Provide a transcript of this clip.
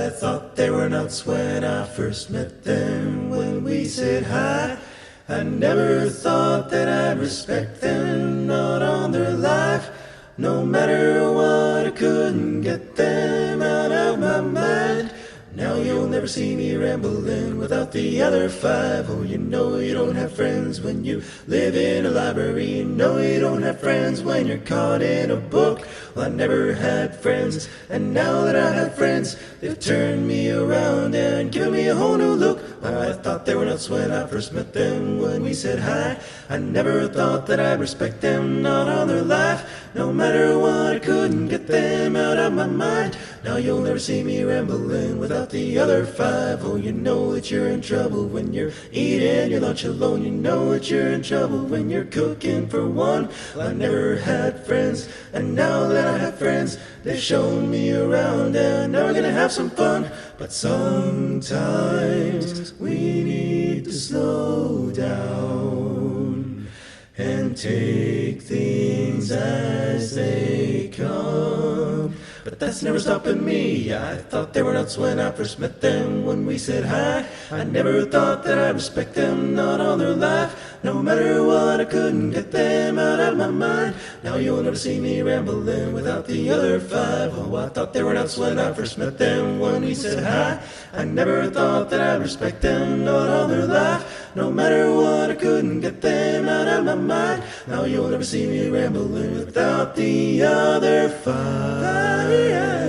I thought they were nuts when I first met them. When we said hi, I never thought that I'd respect them, not on their life. No matter what, I couldn't get them out of my mind. Now you'll never see me rambling without the other five. Oh, you know you don't have friends when you live in a library. You know you don't have friends when you're caught in a book. Well, I never had friends, and now that I have friends, they've turned me around and given me a whole new look. I thought they were nuts when I first met them. When we said hi, I never thought that I'd respect them, not on their life. No matter what, I couldn't get them out of my mind. Now you'll never see me rambling without the other five. Oh, you know that you're in trouble when you're eating your lunch alone. You know that you're in trouble when you're cooking for one. Well, I never had friends, and now that I have friends, they've shown me around, and now we're gonna have some fun. But sometimes we need to slow down and take things as they come. But that's never stopping me. I thought they were nuts when I first met them. When we said hi, I never thought that I'd respect them, not all their life. No matter what, I couldn't get them out of my mind. Now you'll never see me rambling without the other five. Oh, I thought they were nuts when I first met them. When we said hi, I never thought that I'd respect them, not all their life. No matter what, I couldn't get them out of my mind. Now you'll never see me rambling without the other five.